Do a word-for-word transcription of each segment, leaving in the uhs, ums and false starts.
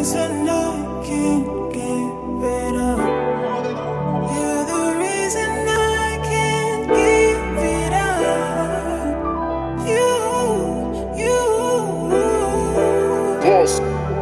reason I can't give it up. You're the reason I can't give it up. You, you, Yes.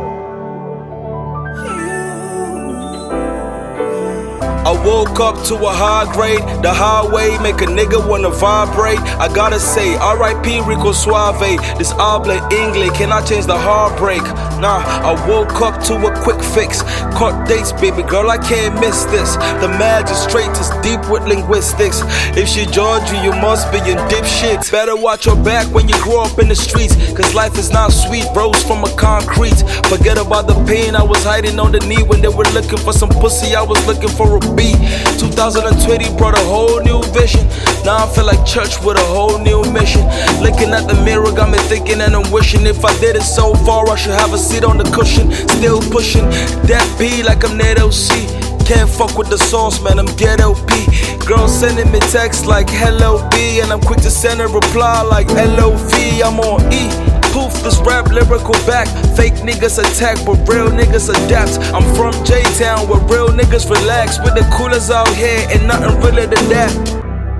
I woke up to a high grade, the highway make a nigga wanna vibrate. I gotta say, R I P Rico Suave, this habla English, can I change the heartbreak? Nah, I woke up to a quick fix. Caught dates, baby girl, I can't miss this. The magistrate is deep with linguistics. If she judge you, you must be in deep shit. Better watch your back when you grow up in the streets, cause life is not sweet, rose from a concrete. Forget about the pain I was hiding on the knee. When they were looking for some pussy, I was looking for a beat. twenty twenty brought a whole new vision. Now I feel like church with a whole new mission. Looking at the mirror got me thinking and I'm wishing if I did it so far I should have a seat on the cushion. Still pushing that B like I'm Ned L C. Can't fuck with the sauce, man, I'm ghetto P. Girl sending me texts like hello B, and I'm quick to send a reply like L O V. I'm on E. Poof, this rap lyrical back. Fake niggas attack, but real niggas adapt. I'm from J-Town where real niggas relax. With the coolers out here and nothing realer than that.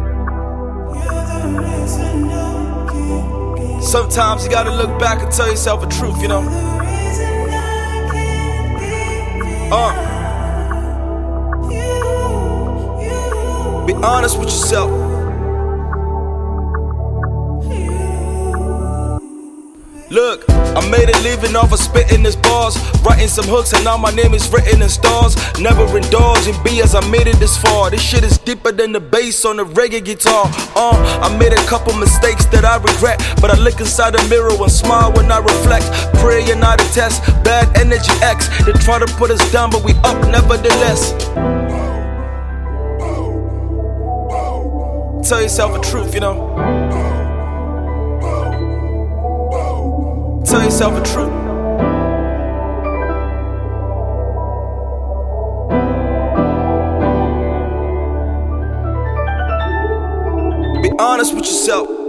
Sometimes you gotta look back and tell yourself the truth, you know. Uh. Be honest with yourself. Look, I made a living off of spitting these bars, writing some hooks and now my name is written in stars. Never indulge in B as I made it this far. This shit is deeper than the bass on the reggae guitar. Uh, I made a couple mistakes that I regret, but I look inside the mirror and smile when I reflect. Pray and not a test, bad energy X. They try to put us down but we up nevertheless. Tell yourself the truth, you know. Tell yourself the truth. Be honest with yourself.